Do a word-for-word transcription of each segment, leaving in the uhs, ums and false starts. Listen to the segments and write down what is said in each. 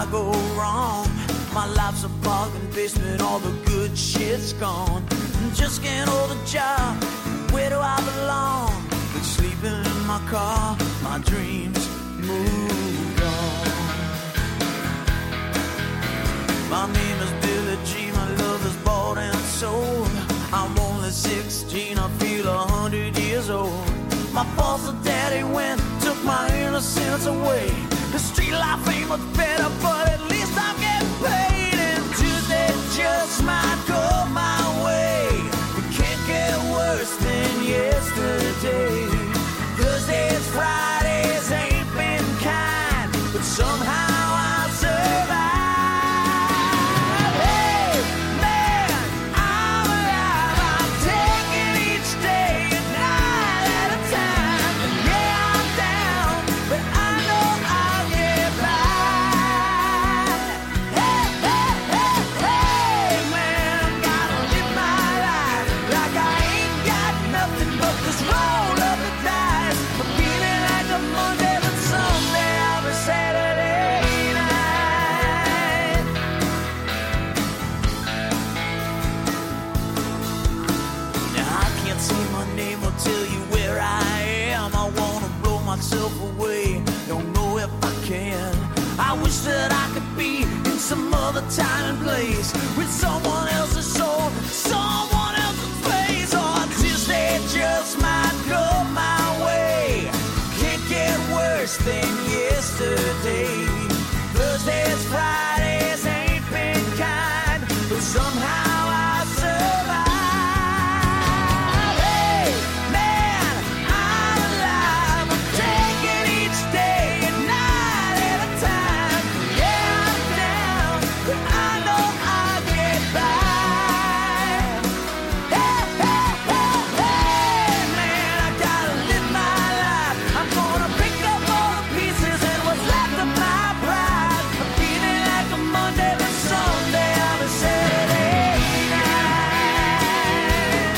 I go wrong? My life's a bargain basement, all the good shit's gone. Just can't hold a job, where do I belong? Been sleeping in my car, my dreams moved on. My name is Billie Jean, my love is bought and sold. I'm only sixteen, I feel a hundred years old. My foster daddy went, took my innocence away. The street life ain't much better, but at least I'm getting paid. And Tuesday just might go my way. It can't get worse than yesterday. Thursdays, Fridays ain't been kind, but somehow I survive. Hey, man, I'm alive. I'm taking each day a night at a time. And yeah, I'm down, but I know I'll get by. Hey, hey, hey, hey, man, gotta live my life like I ain't got nothing but this roll of the dice. I'm feeling like a Monday, but someday I'll be Saturday night. Now I can't say my name or tell you where I am. I wanna blow myself away, don't know if I can. I wish that I could be in some other time and place, with someone else's soul, someone else's face. Or Tuesday just might go my way. Can't get worse than yesterday. Thursdays, Fridays ain't been kind, but somehow I survive. Hey, man, I'm alive. I'm taking each day a night at a time. Yeah, I'm down, but I know I'll get by. Hey, hey, hey, hey, man, I gotta live my life. I'm gonna pick up all the pieces and what's left of my pride. I'm feeling like a Monday, but someday I'll be Saturday night.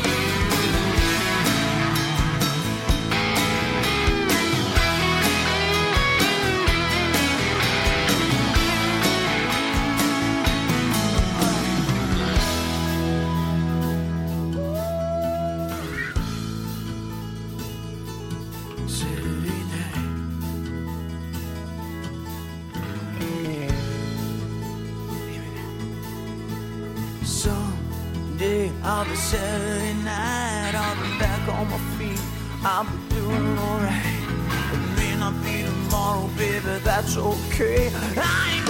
Saturday night. Someday I'll be Saturday night. I'll be back on my feet. I'll be doing alright. It may not be tomorrow, baby, that's okay. I ain't